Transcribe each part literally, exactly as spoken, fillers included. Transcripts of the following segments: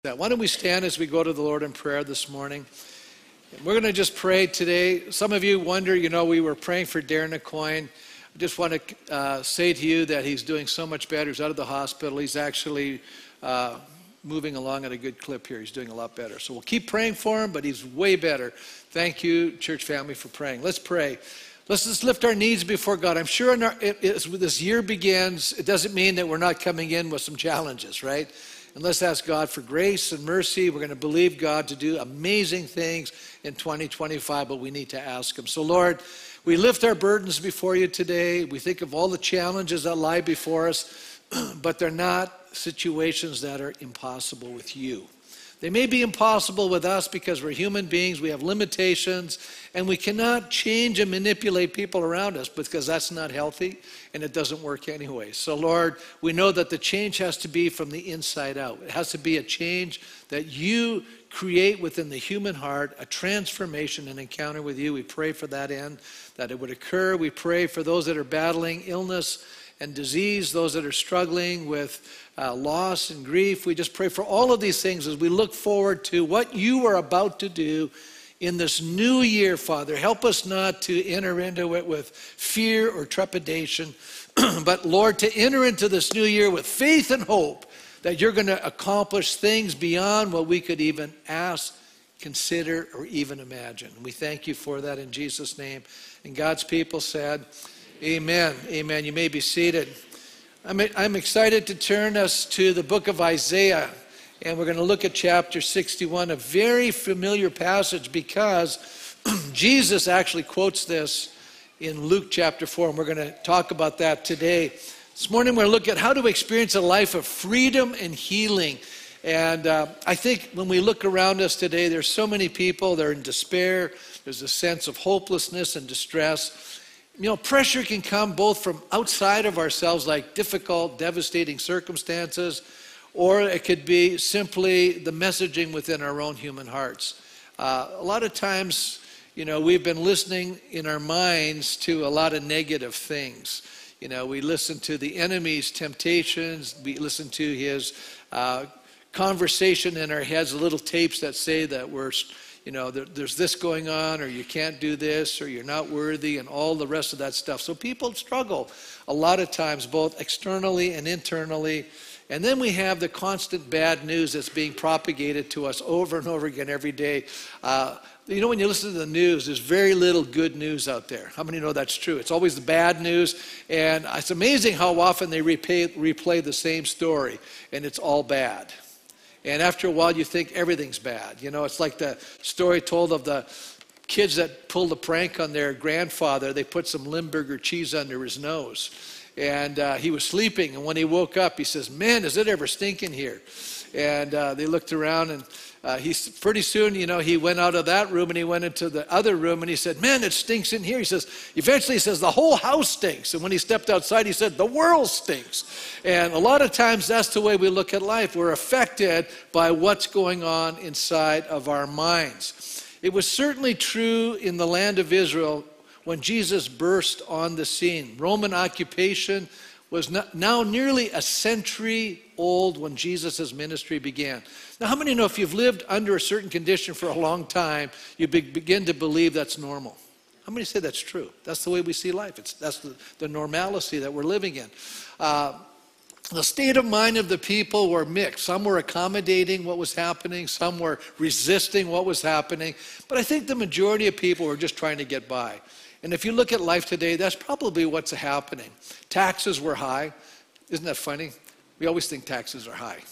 That. Why don't we stand as we go to the Lord in prayer this morning? We're going to just pray today. Some of you wonder, you know, we were praying for Darren Aucoin. I just want to uh, say to you that he's doing so much better. He's out of the hospital. He's actually uh, moving along at a good clip here. He's doing a lot better. So we'll keep praying for him, but he's way better. Thank you, church family, for praying. Let's pray. Let's just lift our needs before God. I'm sure in our, it, as this year begins, it doesn't mean that we're not coming in with some challenges, right? And let's ask God for grace and mercy. We're going to believe God to do amazing things in twenty twenty-five, but we need to ask him. So Lord, we lift our burdens before you today. We think of all the challenges that lie before us, but they're not situations that are impossible with you. They may be impossible with us because we're human beings, we have limitations, and we cannot change and manipulate people around us because that's not healthy and it doesn't work anyway. So Lord, we know that the change has to be from the inside out. It has to be a change that you create within the human heart, a transformation, an encounter with you. We pray for that end, that it would occur. We pray for those that are battling illness and disease, those that are struggling with uh, loss and grief. We just pray for all of these things as we look forward to what you are about to do in this new year, Father. Help us not to enter into it with fear or trepidation, but Lord, to enter into this new year with faith and hope that you're going to accomplish things beyond what we could even ask, consider, or even imagine. We thank you for that in Jesus' name. And God's people said, amen. Amen. You may be seated. I'm, I'm excited to turn us to the book of Isaiah, and we're going to look at chapter sixty-one, a very familiar passage because Jesus actually quotes this in Luke chapter four, and we're going to talk about that today. This morning we're going to look at how to experience a life of freedom and healing. And uh, I think when we look around us today, there's so many people, they're in despair. There's a sense of hopelessness and distress. You know, pressure can come both from outside of ourselves, like difficult, devastating circumstances, or it could be simply the messaging within our own human hearts. Uh, a lot of times, you know, we've been listening in our minds to a lot of negative things. You know, we listen to the enemy's temptations, we listen to his uh, conversation in our heads, little tapes that say that we're, you know, there, there's this going on, or you can't do this, or you're not worthy, and all the rest of that stuff. So people struggle a lot of times, both externally and internally. And then we have the constant bad news that's being propagated to us over and over again every day. Uh, you know, when you listen to the news, there's very little good news out there. How many know that's true? It's always the bad news. And it's amazing how often they replay, replay the same story, and it's all bad. And after a while, you think everything's bad. You know, it's like the story told of the kids that pulled a prank on their grandfather. They put some Limburger cheese under his nose. And uh, he was sleeping, and when he woke up, he says, man, does it ever stink in here? And uh, they looked around, and uh, he, pretty soon, you know, he went out of that room, and he went into the other room, and he said, man, it stinks in here. He says, eventually he says, the whole house stinks. And when he stepped outside, he said, the world stinks. And a lot of times, that's the way we look at life. We're affected by what's going on inside of our minds. It was certainly true in the land of Israel when Jesus burst on the scene. Roman occupation was now nearly a century old when Jesus' ministry began. Now, how many know if you've lived under a certain condition for a long time, you be, begin to believe that's normal? How many say that's true? That's the way we see life. It's, that's the, the normalcy that we're living in. Uh, The state of mind of the people were mixed. Some were accommodating what was happening. Some were resisting what was happening. But I think the majority of people were just trying to get by. And if you look at life today, that's probably what's happening. Taxes were high. Isn't that funny? We always think taxes are high.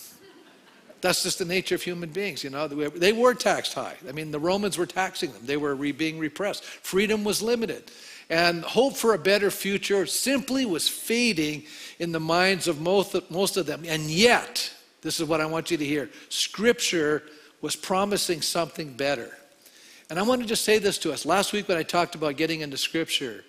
That's just the nature of human beings, you know. They were taxed high. I mean, the Romans were taxing them. They were being repressed. Freedom was limited. And hope for a better future simply was fading in the minds of most, most of them. And yet, this is what I want you to hear, Scripture was promising something better. And I want to just say this to us. Last week when I talked about getting into Scripture,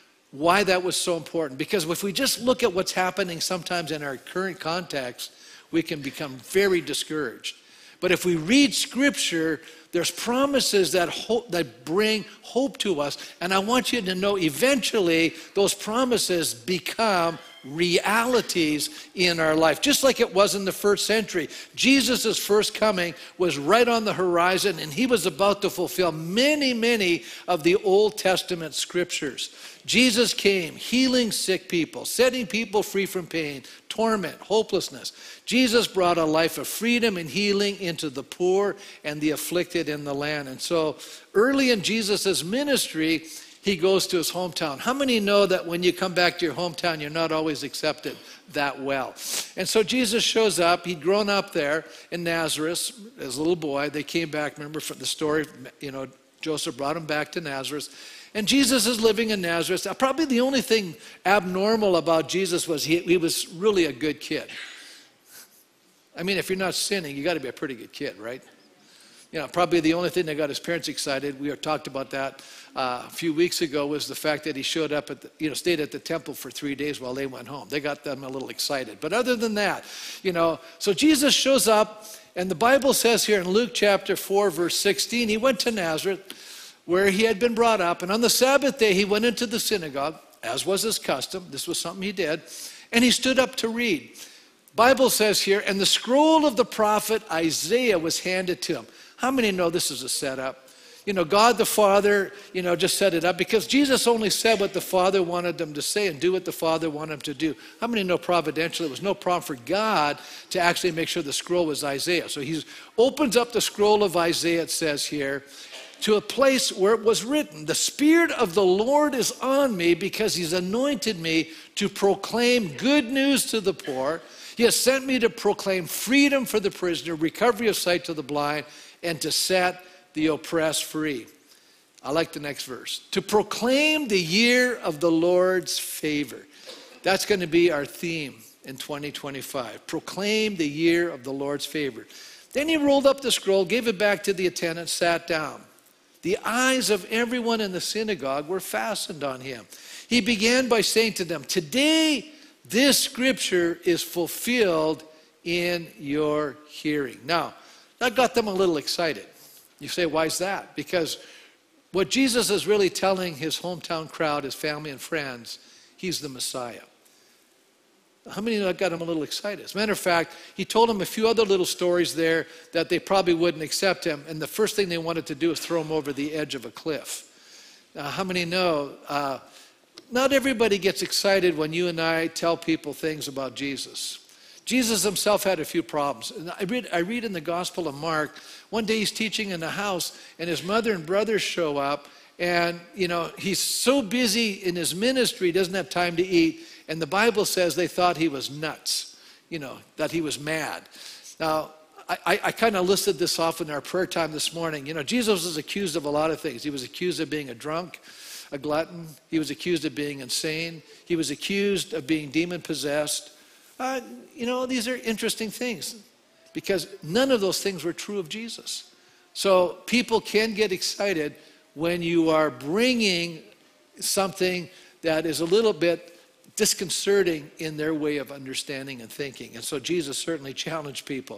why that was so important. Because if we just look at what's happening sometimes in our current context, we can become very discouraged. But if we read Scripture, there's promises that hope, that bring hope to us. And I want you to know eventually those promises become realities in our life, just like it was in the first century. Jesus' first coming was right on the horizon, and he was about to fulfill many, many of the Old Testament scriptures. Jesus came healing sick people, setting people free from pain, torment, hopelessness. Jesus brought a life of freedom and healing into the poor and the afflicted in the land. And so early in Jesus' ministry, he goes to his hometown. How many know that when you come back to your hometown, you're not always accepted that well? And so Jesus shows up. He'd grown up there in Nazareth as a little boy. They came back, remember from the story, you know, Joseph brought him back to Nazareth. And Jesus is living in Nazareth. Probably the only thing abnormal about Jesus was he, he was really a good kid. I mean, if you're not sinning, you got to be a pretty good kid, right? You know, probably the only thing that got his parents excited, we talked about that uh, a few weeks ago, was the fact that he showed up at the, you know, stayed at the temple for three days while they went home. They got them a little excited. But other than that, you know, so Jesus shows up, and the Bible says here in Luke chapter four, verse sixteen, he went to Nazareth, where he had been brought up, and on the Sabbath day he went into the synagogue, as was his custom. This was something he did, and he stood up to read. Bible says here, and the scroll of the prophet Isaiah was handed to him. How many know this is a setup? You know, God the Father, you know, just set it up because Jesus only said what the Father wanted them to say and do what the Father wanted them to do. How many know providentially it was no problem for God to actually make sure the scroll was Isaiah? So he opens up the scroll of Isaiah, it says here, to a place where it was written, the Spirit of the Lord is on me because he's anointed me to proclaim good news to the poor. He has sent me to proclaim freedom for the prisoner, recovery of sight to the blind, and to set the oppressed free. I like the next verse. To proclaim the year of the Lord's favor. That's going to be our theme in twenty twenty-five. Proclaim the year of the Lord's favor. Then he rolled up the scroll, gave it back to the attendant, sat down. The eyes of everyone in the synagogue were fastened on him. He began by saying to them, today this scripture is fulfilled in your hearing. Now, that got them a little excited. You say, why is that? Because what Jesus is really telling his hometown crowd, his family and friends, he's the Messiah. How many of that got him a little excited? As a matter of fact, he told them a few other little stories there that they probably wouldn't accept him. And the first thing they wanted to do is throw him over the edge of a cliff. Now, how many know, uh, not everybody gets excited when you and I tell people things about Jesus. Jesus himself had a few problems. And I read, I read in the Gospel of Mark, one day he's teaching in the house, and his mother and brothers show up, and, you know, he's so busy in his ministry, he doesn't have time to eat. And the Bible says they thought he was nuts, you know, that he was mad. Now, I, I, I kind of listed this off in our prayer time this morning. You know, Jesus was accused of a lot of things. He was accused of being a drunk, a glutton. He was accused of being insane. He was accused of being demon-possessed. Uh, you know, these are interesting things because none of those things were true of Jesus. So people can get excited when you are bringing something that is a little bit disconcerting in their way of understanding and thinking. And so Jesus certainly challenged people.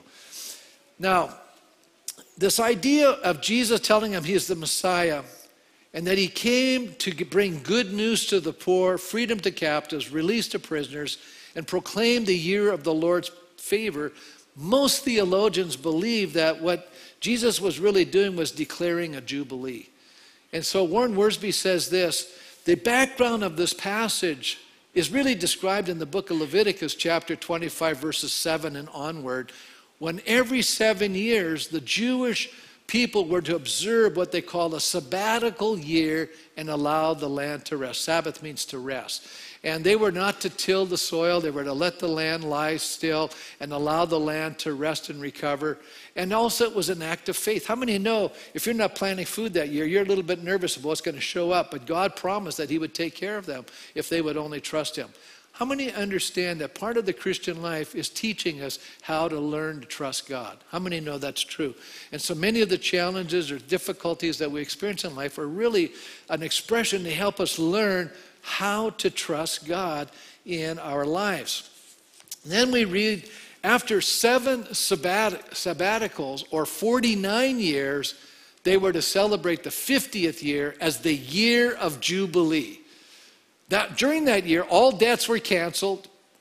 Now, this idea of Jesus telling them he is the Messiah and that he came to bring good news to the poor, freedom to captives, release to prisoners, and proclaim the year of the Lord's favor, most theologians believe that what Jesus was really doing was declaring a jubilee. And so Warren Wiersbe says this, the background of this passage is really described in the book of Leviticus chapter twenty-five verses seven and onward, when every seven years the Jewish people were to observe what they call a sabbatical year and allow the land to rest. Sabbath means to rest. And they were not to till the soil. They were to let the land lie still and allow the land to rest and recover. And also it was an act of faith. How many know if you're not planting food that year, you're a little bit nervous about what's going to show up. But God promised that he would take care of them if they would only trust him. How many understand that part of the Christian life is teaching us how to learn to trust God? How many know that's true? And so many of the challenges or difficulties that we experience in life are really an expression to help us learn how to trust God in our lives. Then we read, after seven sabbat- sabbaticals or forty-nine years, they were to celebrate the fiftieth year as the year of Jubilee. That, during that year, all debts were canceled,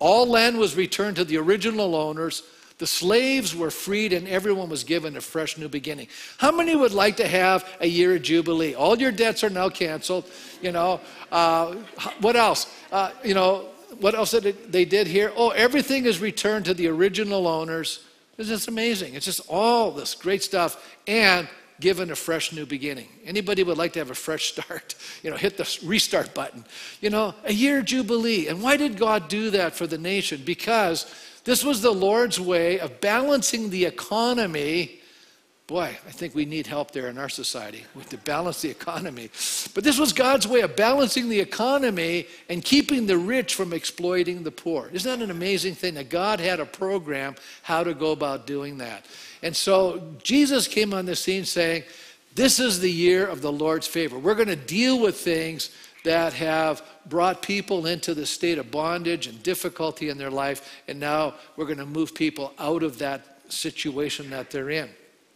All land was returned to the original owners. The slaves were freed and everyone was given a fresh new beginning. How many would like to have a year of Jubilee? All your debts are now canceled. You know, uh, what else? Uh, you know, what else did it, they did here? Oh, everything is returned to the original owners. It's just amazing. It's just all this great stuff and given a fresh new beginning. Anybody would like to have a fresh start? You know, hit the restart button. You know, a year of Jubilee. And why did God do that for the nation? Because this was the Lord's way of balancing the economy. Boy, I think we need help there in our society to balance the economy. But this was God's way of balancing the economy and keeping the rich from exploiting the poor. Isn't that an amazing thing that God had a program how to go about doing that? And so Jesus came on the scene saying, this is the year of the Lord's favor. We're going to deal with things that have brought people into the state of bondage and difficulty in their life, and now we're going to move people out of that situation that they're in.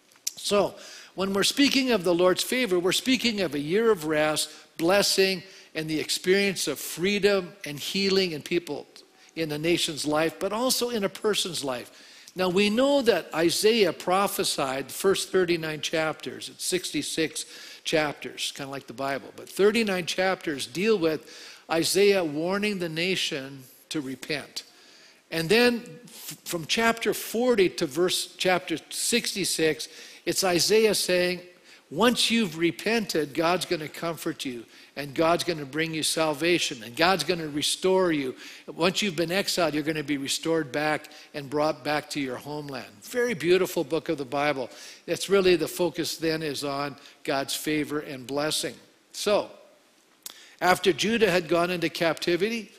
So, when we're speaking of the Lord's favor, we're speaking of a year of rest, blessing, and the experience of freedom and healing in people, in the nation's life, but also in a person's life. Now, we know that Isaiah prophesied the first thirty-nine chapters, it's sixty-six chapters, kind of like the Bible, but thirty-nine chapters deal with Isaiah warning the nation to repent. And then from chapter forty to verse chapter sixty-six, it's Isaiah saying, once you've repented, God's going to comfort you, and God's going to bring you salvation, and God's going to restore you. Once you've been exiled, you're going to be restored back and brought back to your homeland. Very beautiful book of the Bible. It's really the focus then is on God's favor and blessing. So, after Judah had gone into captivity,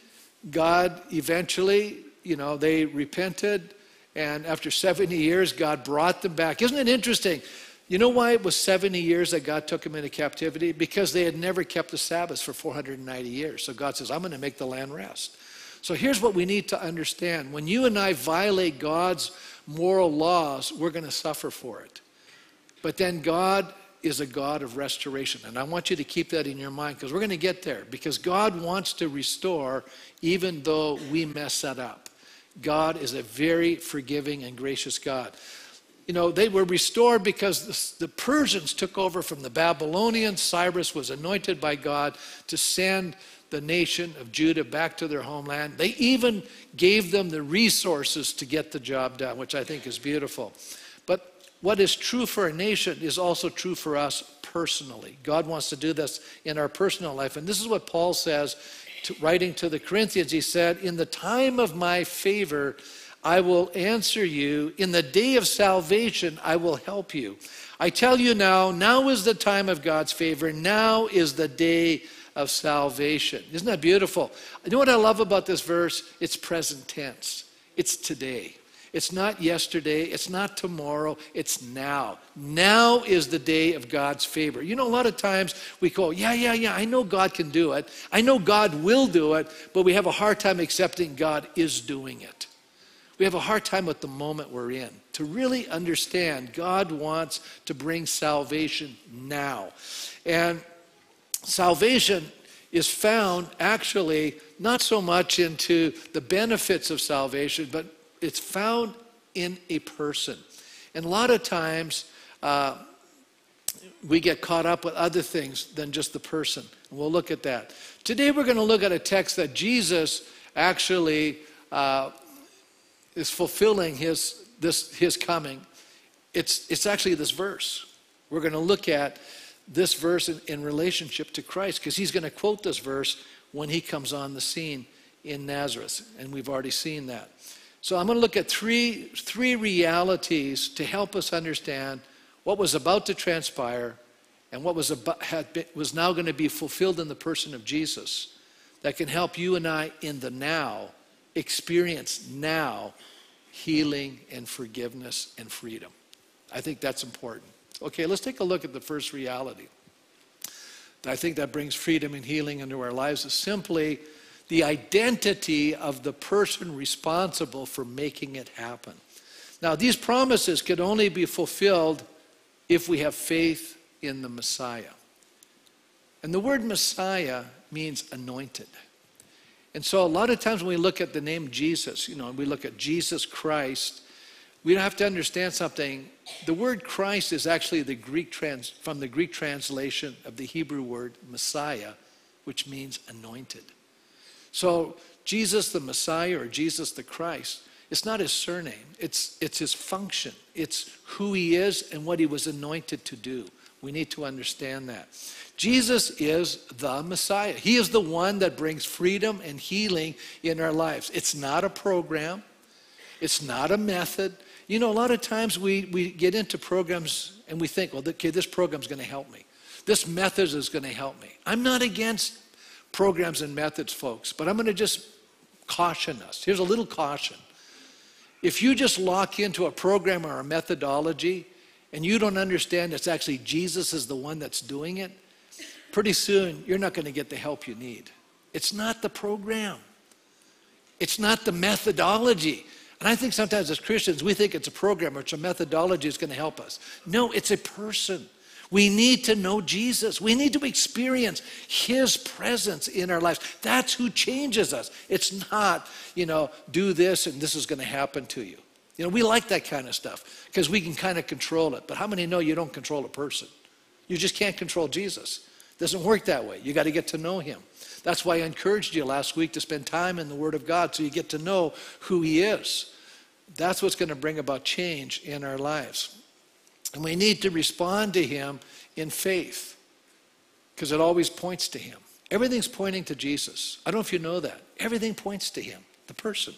God eventually, you know, they repented, and after seventy years, God brought them back. Isn't it interesting? You know why it was seventy years that God took them into captivity? Because they had never kept the Sabbath for four hundred ninety years. So God says, I'm going to make the land rest. So here's what we need to understand. When you and I violate God's moral laws, we're going to suffer for it. But then God is a God of restoration. And I want you to keep that in your mind because we're going to get there. Because God wants to restore even though we mess that up. God is a very forgiving and gracious God. You know, they were restored because the, the Persians took over from the Babylonians. Cyrus was anointed by God to send the nation of Judah back to their homeland. They even gave them the resources to get the job done, which I think is beautiful. But what is true for a nation is also true for us personally. God wants to do this in our personal life. And this is what Paul says, to, writing to the Corinthians. He said, in the time of my favor, I will answer you. In the day of salvation, I will help you. I tell you now, now is the time of God's favor. Now is the day of salvation. Isn't that beautiful? You know what I love about this verse? It's present tense. It's today. It's not yesterday. It's not tomorrow. It's now. Now is the day of God's favor. You know, a lot of times we go, yeah, yeah, yeah, I know God can do it. I know God will do it, but we have a hard time accepting God is doing it. We have a hard time with the moment we're in. To really understand, God wants to bring salvation now. And salvation is found actually not so much into the benefits of salvation, but it's found in a person. And a lot of times uh, we get caught up with other things than just the person. And we'll look at that. Today we're going to look at a text that Jesus actually uh, is fulfilling his, this, his coming. It's, it's actually this verse. We're going to look at this verse in, in relationship to Christ because he's going to quote this verse when he comes on the scene in Nazareth. And we've already seen that. So I'm going to look at three, three realities to help us understand what was about to transpire and what was, about, had been, was now going to be fulfilled in the person of Jesus that can help you and I in the now experience now healing and forgiveness and freedom. I think that's important. Okay, let's take a look at the first reality. I think that brings freedom and healing into our lives is simply the identity of the person responsible for making it happen. Now, these promises can only be fulfilled if we have faith in the Messiah. And the word Messiah means anointed. And so a lot of times when we look at the name Jesus, you know, we look at Jesus Christ, we have to understand something. The word Christ is actually the Greek trans, from the Greek translation of the Hebrew word Messiah, which means anointed. So Jesus the Messiah or Jesus the Christ, it's not his surname. It's, it's his function. It's who he is and what he was anointed to do. We need to understand that. Jesus is the Messiah. He is the one that brings freedom and healing in our lives. It's not a program. It's not a method. You know, a lot of times we, we get into programs and we think, well, okay, this program's going to help me. This method is going to help me. I'm not against programs and methods, folks, but I'm going to just caution us. Here's a little caution. If you just lock into a program or a methodology and you don't understand it's actually Jesus is the one that's doing it, pretty soon you're not going to get the help you need. It's not the program. It's not the methodology. And I think sometimes as Christians, we think it's a program or it's a methodology that's going to help us. No, it's a person. We need to know Jesus. We need to experience his presence in our lives. That's who changes us. It's not, you know, do this and this is going to happen to you. You know, we like that kind of stuff because we can kind of control it. But how many know you don't control a person? You just can't control Jesus. It doesn't work that way. You got to get to know him. That's why I encouraged you last week to spend time in the Word of God so you get to know who he is. That's what's going to bring about change in our lives. And we need to respond to him in faith because it always points to him. Everything's pointing to Jesus. I don't know if you know that. Everything points to him, the person.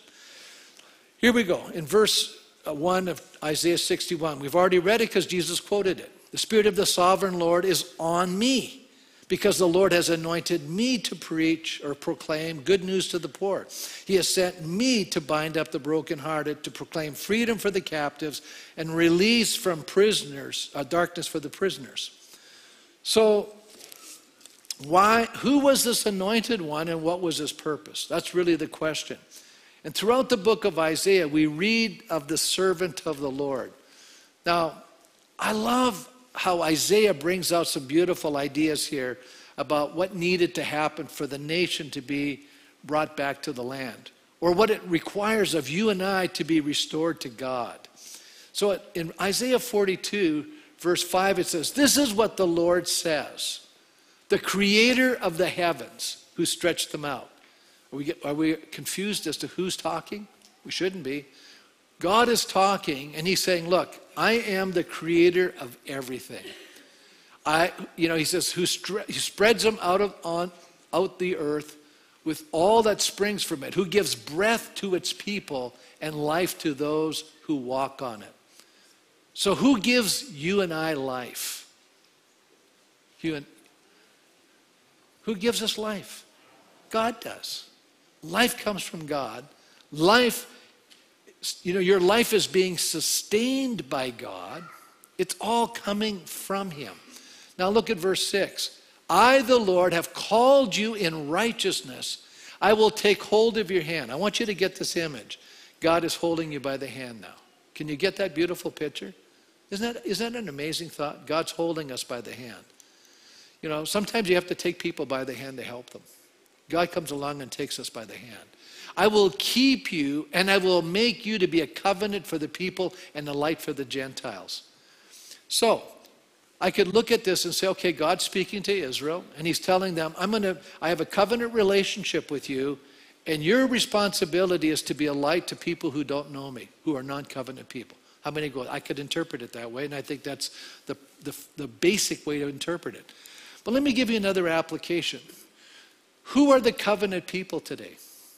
Here we go. In verse one of Isaiah sixty-one, we've already read it because Jesus quoted it. The Spirit of the Sovereign Lord is on me because the Lord has anointed me to preach or proclaim good news to the poor. He has sent me to bind up the brokenhearted, to proclaim freedom for the captives and release from prisoners, uh, darkness for the prisoners. So why, who was this anointed one and what was his purpose? That's really the question. And throughout the book of Isaiah, we read of the servant of the Lord. Now, I love how Isaiah brings out some beautiful ideas here about what needed to happen for the nation to be brought back to the land, or what it requires of you and I to be restored to God. So in Isaiah forty-two, verse five, it says, "This is what the Lord says, the creator of the heavens who stretched them out." Are we, are we confused as to who's talking? We shouldn't be. God is talking and he's saying, look, I am the creator of everything. I, you know, he says, who stre- he spreads them out of on out the earth with all that springs from it, who gives breath to its people and life to those who walk on it. So who gives you and I life? You and, who gives us life? God does. Life comes from God. Life, you know, your life is being sustained by God. It's all coming from him. Now look at verse six. I, the Lord, have called you in righteousness. I will take hold of your hand. I want you to get this image. God is holding you by the hand now. Can you get that beautiful picture? Isn't that, isn't that an amazing thought? God's holding us by the hand. You know, sometimes you have to take people by the hand to help them. God comes along and takes us by the hand. I will keep you and I will make you to be a covenant for the people and a light for the Gentiles. So I could look at this and say, okay, God's speaking to Israel and he's telling them, I'm going to, I have a covenant relationship with you and your responsibility is to be a light to people who don't know me, who are non-covenant people. How many go, I could interpret it that way, and I think that's the, the, the basic way to interpret it. But let me give you another application. Who are the covenant people today?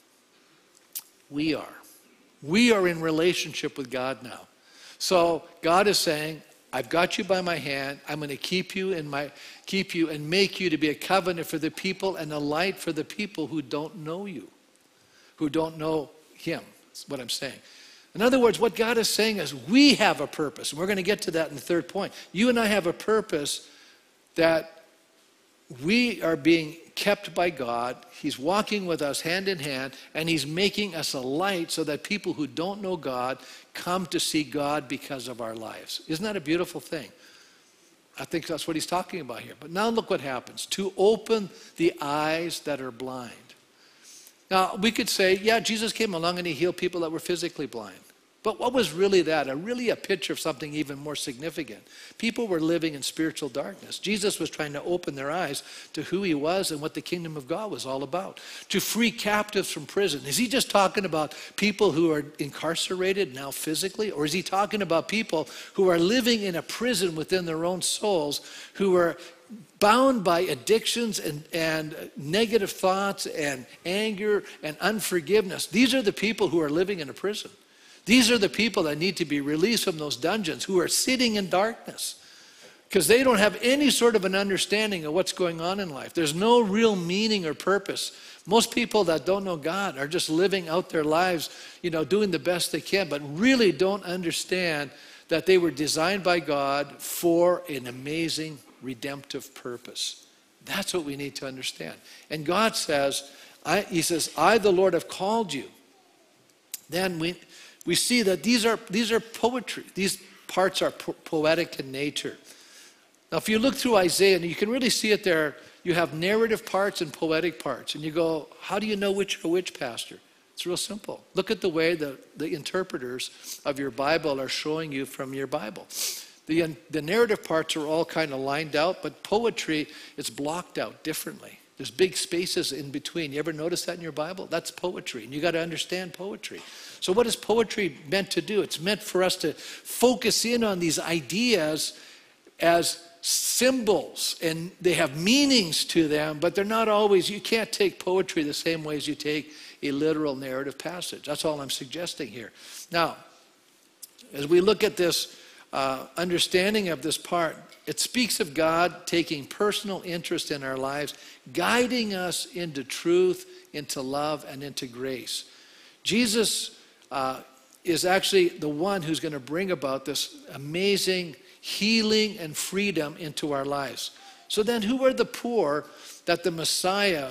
We are. We are in relationship with God now. So God is saying, I've got you by my hand. I'm going to keep you in my keep you and make you to be a covenant for the people and a light for the people who don't know you, who don't know him. That's what I'm saying. In other words, what God is saying is we have a purpose. And we're going to get to that in the third point. You and I have a purpose that we are being kept by God. He's walking with us hand in hand, and he's making us a light so that people who don't know God come to see God because of our lives. Isn't that a beautiful thing? I think that's what he's talking about here. But now look what happens. To open the eyes that are blind. Now, we could say, yeah, Jesus came along and he healed people that were physically blind. But what was really that? A really a picture of something even more significant. People were living in spiritual darkness. Jesus was trying to open their eyes to who he was and what the kingdom of God was all about. To free captives from prison. Is he just talking about people who are incarcerated now physically? Or is he talking about people who are living in a prison within their own souls, who are bound by addictions and, and negative thoughts and anger and unforgiveness? These are the people who are living in a prison. These are the people that need to be released from those dungeons, who are sitting in darkness because they don't have any sort of an understanding of what's going on in life. There's no real meaning or purpose. Most people that don't know God are just living out their lives, you know, doing the best they can, but really don't understand that they were designed by God for an amazing redemptive purpose. That's what we need to understand. And God says, I, he says, I, the Lord, have called you. Then we... We see that these are, these are poetry. These parts are po- poetic in nature. Now, if you look through Isaiah, and you can really see it there, you have narrative parts and poetic parts. And you go, how do you know which are which, Pastor? It's real simple. Look at the way the, the interpreters of your Bible are showing you from your Bible. The, the narrative parts are all kind of lined out, but poetry is blocked out differently. There's big spaces in between. You ever notice that in your Bible? That's poetry, and you got to understand poetry. So what is poetry meant to do? It's meant for us to focus in on these ideas as symbols, and they have meanings to them, but they're not always, you can't take poetry the same way as you take a literal narrative passage. That's all I'm suggesting here. Now, as we look at this uh, understanding of this part, it speaks of God taking personal interest in our lives, guiding us into truth, into love, and into grace. Jesus uh, is actually the one who's going to bring about this amazing healing and freedom into our lives. So then who are the poor that the Messiah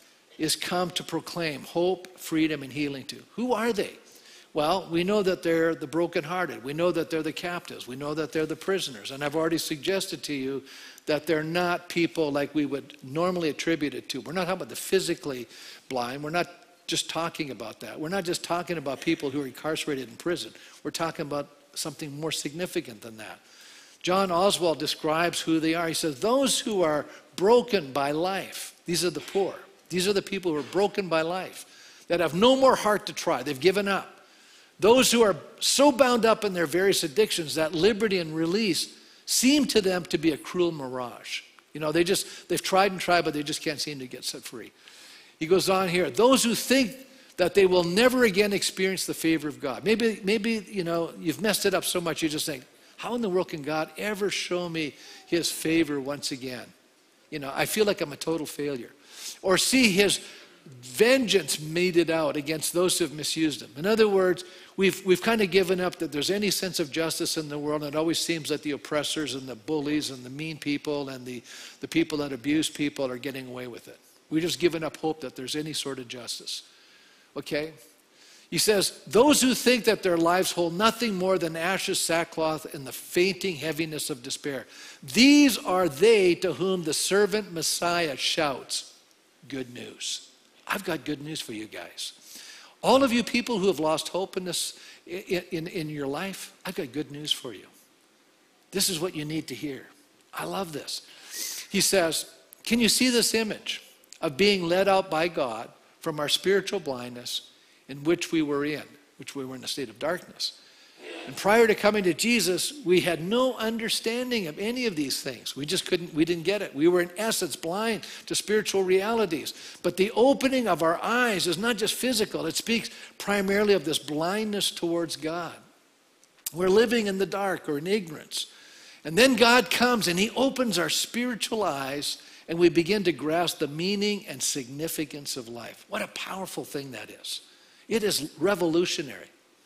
is come to proclaim hope, freedom, and healing to? Who are they? Well, we know that they're the brokenhearted. We know that they're the captives. We know that they're the prisoners. And I've already suggested to you that they're not people like we would normally attribute it to. We're not talking about the physically blind. We're not just talking about that. We're not just talking about people who are incarcerated in prison. We're talking about something more significant than that. John Oswald describes who they are. He says, those who are broken by life, these are the poor. These are the people who are broken by life, that have no more heart to try. They've given up. Those who are so bound up in their various addictions that liberty and release seem to them to be a cruel mirage. You know, they just, they've tried and tried, but they just can't seem to get set free. He goes on here, those who think that they will never again experience the favor of God. Maybe, maybe, you know, you've messed it up so much, you just think, how in the world can God ever show me his favor once again? You know, I feel like I'm a total failure. Or see his vengeance meted out against those who have misused him. In other words, we've, we've kind of given up that there's any sense of justice in the world, and it always seems that the oppressors and the bullies and the mean people and the, the people that abuse people are getting away with it. We've just given up hope that there's any sort of justice. Okay? He says, those who think that their lives hold nothing more than ashes, sackcloth, and the fainting heaviness of despair. These are they to whom the servant Messiah shouts, good news. I've got good news for you guys. All of you people who have lost hope in this, in, in, in your life, I've got good news for you. This is what you need to hear. I love this. He says, can you see this image of being led out by God from our spiritual blindness in which we were in, which we were in a state of darkness? And prior to coming to Jesus, we had no understanding of any of these things. We just couldn't, we didn't get it. We were in essence blind to spiritual realities. But the opening of our eyes is not just physical. It speaks primarily of this blindness towards God. We're living in the dark or in ignorance. And then God comes and he opens our spiritual eyes and we begin to grasp the meaning and significance of life. What a powerful thing that is. It is revolutionary.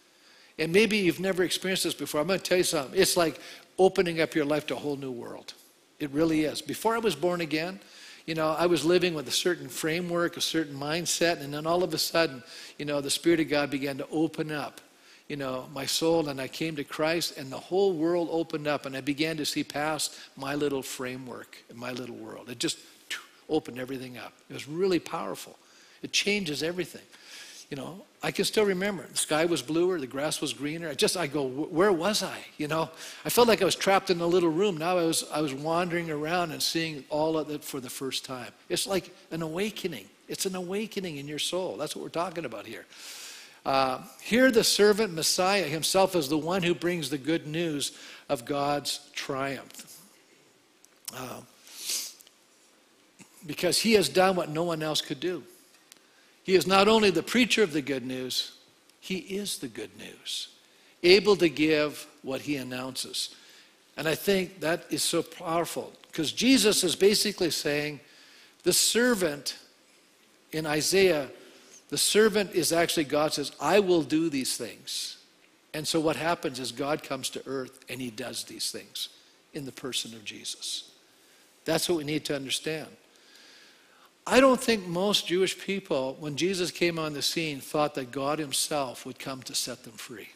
And maybe you've never experienced this before. I'm going to tell you something. It's like opening up your life to a whole new world. It really is. Before I was born again, you know, I was living with a certain framework, a certain mindset, and then all of a sudden, you know, the Spirit of God began to open up, you know, my soul, and I came to Christ, and the whole world opened up, and I began to see past my little framework and my little world. It just opened everything up. It was really powerful. It changes everything. You know, I can still remember. The sky was bluer, the grass was greener. I just, I go, where was I? You know, I felt like I was trapped in a little room. Now I was, I was wandering around and seeing all of it for the first time. It's like an awakening. It's an awakening in your soul. That's what we're talking about here. Uh, here the servant Messiah himself is the one who brings the good news of God's triumph. Uh, because he has done what no one else could do. He is not only the preacher of the good news, he is the good news, able to give what he announces. And I think that is so powerful, because Jesus is basically saying the servant in Isaiah, the servant is actually God says, I will do these things. And so what happens is God comes to earth and he does these things in the person of Jesus. That's what we need to understand. I don't think most Jewish people, when Jesus came on the scene, thought that God himself would come to set them free.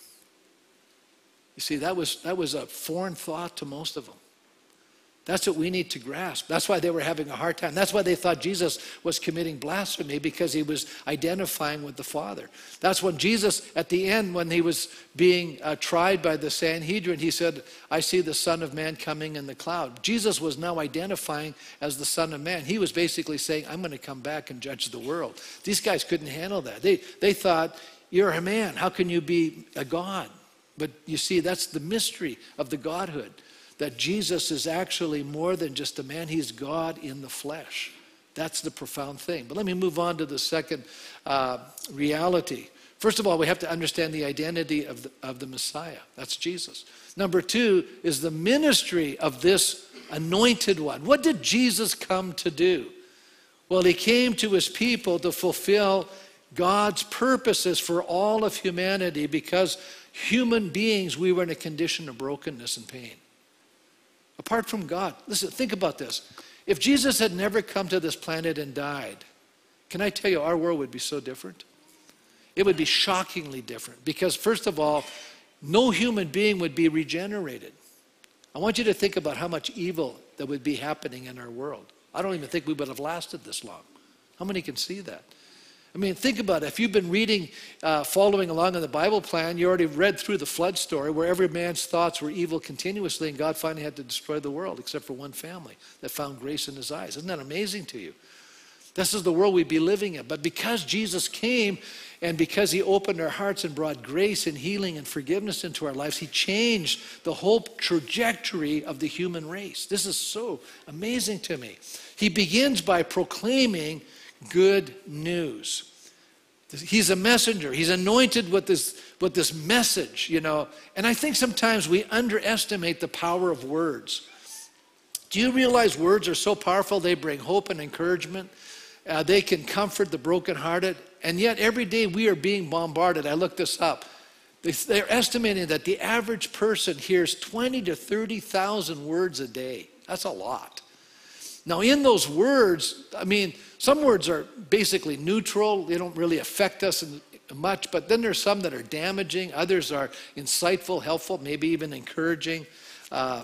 You see, that was, that was a foreign thought to most of them. That's what we need to grasp. That's why they were having a hard time. That's why they thought Jesus was committing blasphemy, because he was identifying with the Father. That's when Jesus, at the end, when he was being uh, tried by the Sanhedrin, he said, I see the Son of Man coming in the cloud. Jesus was now identifying as the Son of Man. He was basically saying, I'm going to come back and judge the world. These guys couldn't handle that. They, they thought, you're a man. How can you be a God? But you see, that's the mystery of the Godhood. That Jesus is actually more than just a man. He's God in the flesh. That's the profound thing. But let me move on to the second uh, reality. First of all, we have to understand the identity of the, of the Messiah. That's Jesus. Number two is the ministry of this anointed one. What did Jesus come to do? Well, he came to his people to fulfill God's purposes for all of humanity, because human beings, we were in a condition of brokenness and pain. Apart from God. Listen, think about this. If Jesus had never come to this planet and died, can I tell you, our world would be so different? It would be shockingly different. Because first of all, no human being would be regenerated. I want you to think about how much evil that would be happening in our world. I don't even think we would have lasted this long. How many can see that? I mean, think about it. If you've been reading, uh, following along in the Bible plan, you already read through the flood story where every man's thoughts were evil continuously, and God finally had to destroy the world except for one family that found grace in his eyes. Isn't that amazing to you? This is the world we'd be living in. But because Jesus came and because he opened our hearts and brought grace and healing and forgiveness into our lives, he changed the whole trajectory of the human race. This is so amazing to me. He begins by proclaiming good news. He's a messenger. He's anointed with this, with this message, you know. And I think sometimes we underestimate the power of words. Do you realize words are so powerful? They bring hope and encouragement. Uh, they can comfort the brokenhearted. And yet every day we are being bombarded. I looked this up. They're estimating that the average person hears twenty to thirty thousand words a day. That's a lot. Now, in those words, I mean, some words are basically neutral. They don't really affect us much. But then there's some that are damaging. Others are insightful, helpful, maybe even encouraging. Uh,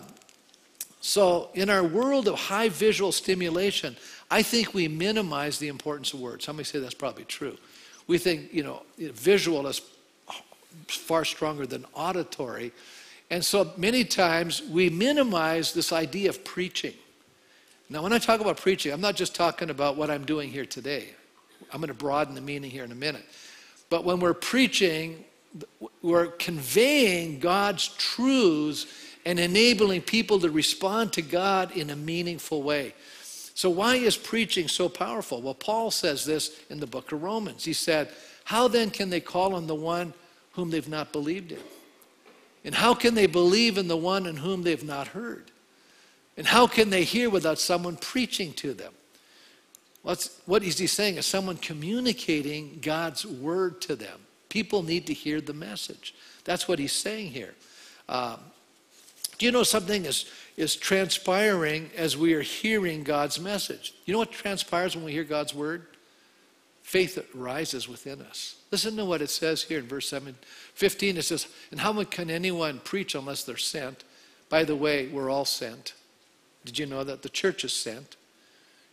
so in our world of high visual stimulation, I think we minimize the importance of words. How many say that's probably true? We think, you know, visual is far stronger than auditory. And so many times we minimize this idea of preaching. Now, when I talk about preaching, I'm not just talking about what I'm doing here today. I'm going to broaden the meaning here in a minute. But when we're preaching, we're conveying God's truths and enabling people to respond to God in a meaningful way. So why is preaching so powerful? Well, Paul says this in the book of Romans. He said, how then can they call on the one whom they've not believed in? And how can they believe in the one in whom they've not heard? And how can they hear without someone preaching to them? What's, what is he saying? Is someone communicating God's word to them. People need to hear the message. That's what he's saying here. Um, do you know something is, is transpiring as we are hearing God's message? You know what transpires when we hear God's word? Faith rises within us. Listen to what it says here in verse seven, fifteen. It says, and how can anyone preach unless they're sent? By the way, we're all sent. Did you know that the church is sent?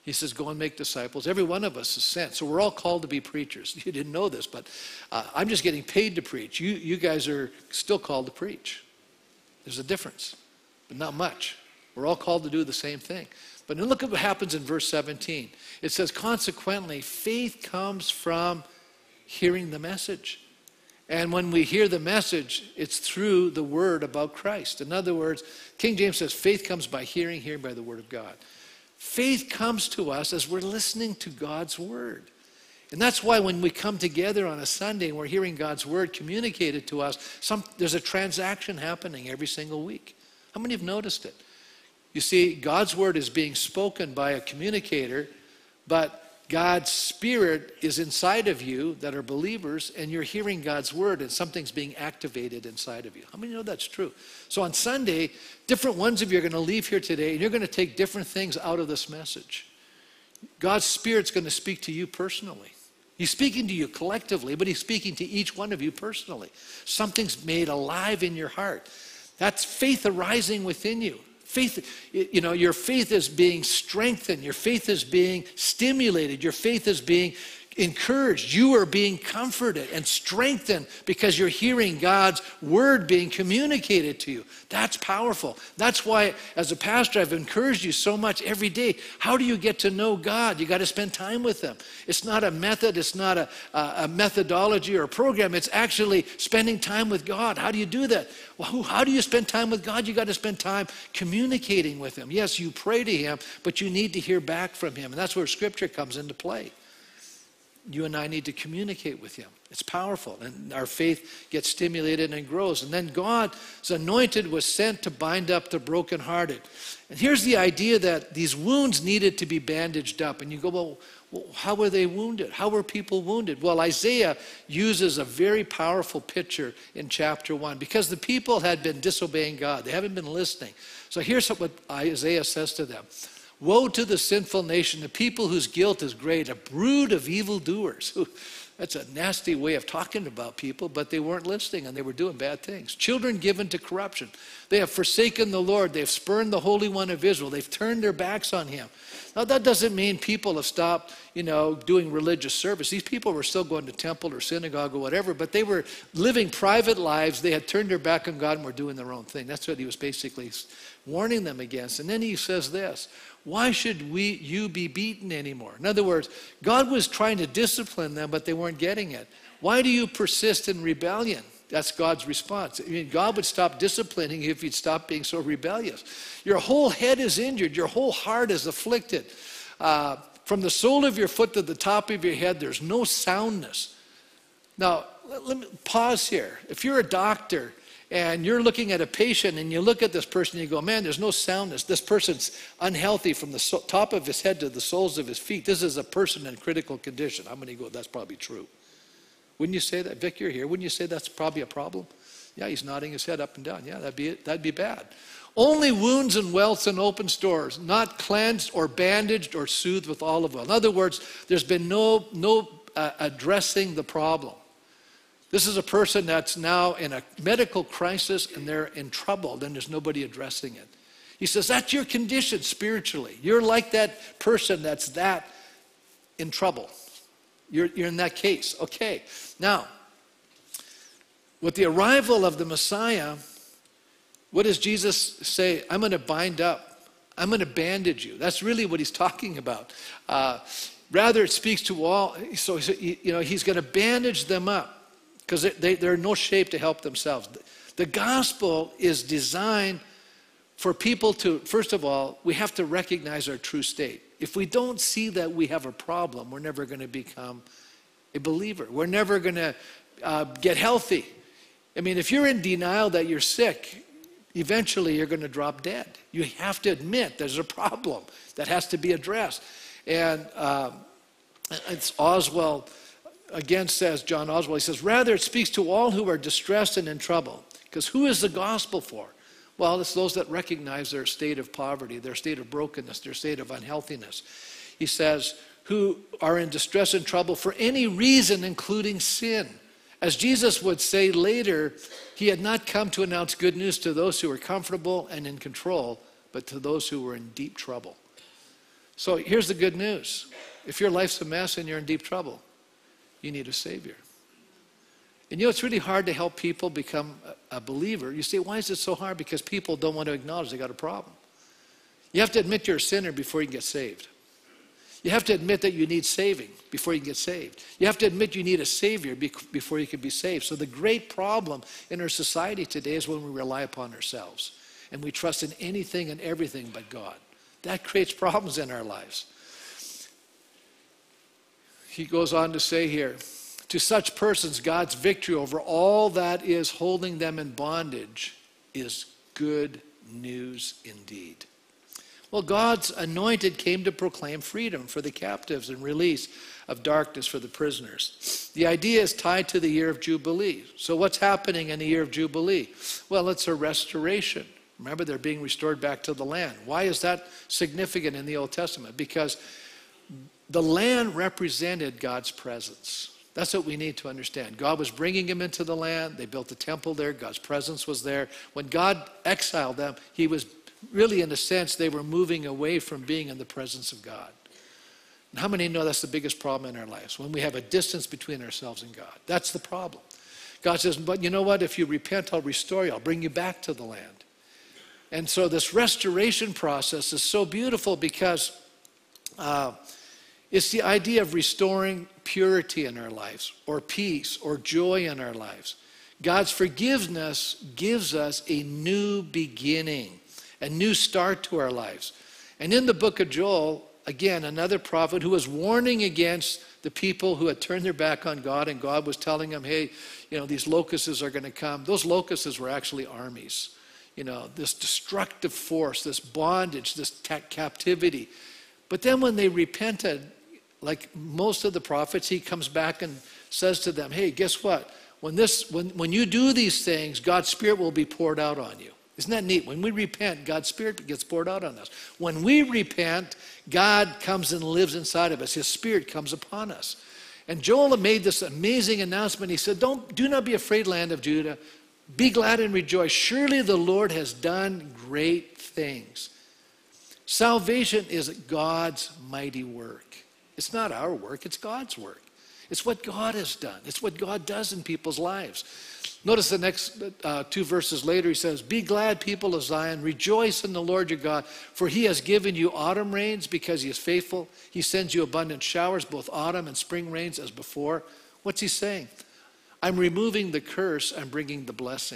He says, go and make disciples. Every one of us is sent. So we're all called to be preachers. You didn't know this, but uh, I'm just getting paid to preach. You, you guys are still called to preach. There's a difference, but not much. We're all called to do the same thing. But then look at what happens in verse seventeen. It says, consequently, faith comes from hearing the message. And when we hear the message, it's through the word about Christ. In other words, King James says, faith comes by hearing, hearing by the word of God. Faith comes to us as we're listening to God's word. And that's why when we come together on a Sunday and we're hearing God's word communicated to us, some, there's a transaction happening every single week. How many have noticed it? You see, God's word is being spoken by a communicator, but God's Spirit is inside of you that are believers, and you're hearing God's word, and something's being activated inside of you. How many know that's true? So on Sunday, different ones of you are going to leave here today, and you're going to take different things out of this message. God's Spirit's going to speak to you personally. He's speaking to you collectively, but he's speaking to each one of you personally. Something's made alive in your heart. That's faith arising within you. Faith, you know, your faith is being strengthened. Your faith is being stimulated. Your faith is being encouraged. You are being comforted and strengthened because you're hearing God's word being communicated to you. That's powerful. That's why, as a pastor, I've encouraged you so much every day. How do you get to know God? You got to spend time with him. It's not a method. It's not a, a methodology or a program. It's actually spending time with God. How do you do that? Well, how do you spend time with God? You got to spend time communicating with him. Yes, you pray to him, but you need to hear back from him. And that's where Scripture comes into play. You and I need to communicate with him. It's powerful. And our faith gets stimulated and grows. And then God's anointed was sent to bind up the brokenhearted. And here's the idea that these wounds needed to be bandaged up. And you go, well, well, how were they wounded? How were people wounded? Well, Isaiah uses a very powerful picture in chapter one because the people had been disobeying God. They haven't been listening. So here's what Isaiah says to them. Woe to the sinful nation, the people whose guilt is great, a brood of evildoers. That's a nasty way of talking about people, but they weren't listening and they were doing bad things. Children given to corruption. They have forsaken the Lord. They've spurned the Holy One of Israel. They've turned their backs on him. Now, that doesn't mean people have stopped, you know, doing religious service. These people were still going to temple or synagogue or whatever, but they were living private lives. They had turned their back on God and were doing their own thing. That's what he was basically warning them against. And then he says this. Why should we, you be beaten anymore? In other words, God was trying to discipline them, but they weren't getting it. Why do you persist in rebellion? That's God's response. I mean, God would stop disciplining you if you'd stop being so rebellious. Your whole head is injured. Your whole heart is afflicted. Uh, from the sole of your foot to the top of your head, there's no soundness. Now, let, let me pause here. If you're a doctor, and you're looking at a patient and you look at this person and you go, man, there's no soundness. This person's unhealthy from the so top of his head to the soles of his feet. This is a person in critical condition. How many go, that's probably true? Wouldn't you say that? Vic, you're here. Wouldn't you say that's probably a problem? Yeah, he's nodding his head up and down. Yeah, that'd be it. That'd be bad. Only wounds and welts and open stores, not cleansed or bandaged or soothed with olive oil. In other words, there's been no, no uh, addressing the problem. This is a person that's now in a medical crisis and they're in trouble. Then there's nobody addressing it. He says, that's your condition spiritually. You're like that person that's that in trouble. You're, you're in that case. Okay. Now, with the arrival of the Messiah, what does Jesus say? I'm going to bind up. I'm going to bandage you. That's really what he's talking about. Uh, rather, it speaks to all. So, you know, he's going to bandage them up. Because they, they're in no shape to help themselves. The gospel is designed for people to, first of all, we have to recognize our true state. If we don't see that we have a problem, we're never going to become a believer. We're never going to uh, get healthy. I mean, if you're in denial that you're sick, eventually you're going to drop dead. You have to admit there's a problem that has to be addressed. And uh, it's Oswald. Again says, John Oswald, he says, rather it speaks to all who are distressed and in trouble. Because who is the gospel for? Well, it's those that recognize their state of poverty, their state of brokenness, their state of unhealthiness. He says, who are in distress and trouble for any reason, including sin. As Jesus would say later, he had not come to announce good news to those who were comfortable and in control, but to those who were in deep trouble. So here's the good news. If your life's a mess and you're in deep trouble, you need a Savior. And you know, it's really hard to help people become a, a believer. You say, why is it so hard? Because people don't want to acknowledge they got a problem. You have to admit you're a sinner before you can get saved. You have to admit that you need saving before you can get saved. You have to admit you need a Savior before you can be saved. So the great problem in our society today is when we rely upon ourselves and we trust in anything and everything but God. That creates problems in our lives. He goes on to say here, to such persons, God's victory over all that is holding them in bondage is good news indeed. Well, God's anointed came to proclaim freedom for the captives and release of darkness for the prisoners. The idea is tied to the year of Jubilee. So what's happening in the year of Jubilee? Well, it's a restoration. Remember, they're being restored back to the land. Why is that significant in the Old Testament? Because the land represented God's presence. That's what we need to understand. God was bringing them into the land. They built a temple there. God's presence was there. When God exiled them, he was really, in a sense, they were moving away from being in the presence of God. And how many know that's the biggest problem in our lives? When we have a distance between ourselves and God. That's the problem. God says, but you know what? If you repent, I'll restore you. I'll bring you back to the land. And so this restoration process is so beautiful because uh, it's the idea of restoring purity in our lives, or peace, or joy in our lives. God's forgiveness gives us a new beginning, a new start to our lives. And in the book of Joel, again, another prophet who was warning against the people who had turned their back on God, and God was telling them, hey, you know, these locusts are going to come. Those locusts were actually armies. You know, this destructive force, this bondage, this captivity. But then when they repented, like most of the prophets, he comes back and says to them, hey, guess what? When, this, when, when you do these things, God's Spirit will be poured out on you. Isn't that neat? When we repent, God's Spirit gets poured out on us. When we repent, God comes and lives inside of us. His Spirit comes upon us. And Joel made this amazing announcement. He said, Don't, do not be afraid, land of Judah. Be glad and rejoice. Surely the Lord has done great things. Salvation is God's mighty work. It's not our work, it's God's work. It's what God has done. It's what God does in people's lives. Notice the next uh, two verses later, he says, be glad, people of Zion, rejoice in the Lord your God, for he has given you autumn rains because he is faithful. He sends you abundant showers, both autumn and spring rains as before. What's he saying? I'm removing the curse, I'm bringing the blessing.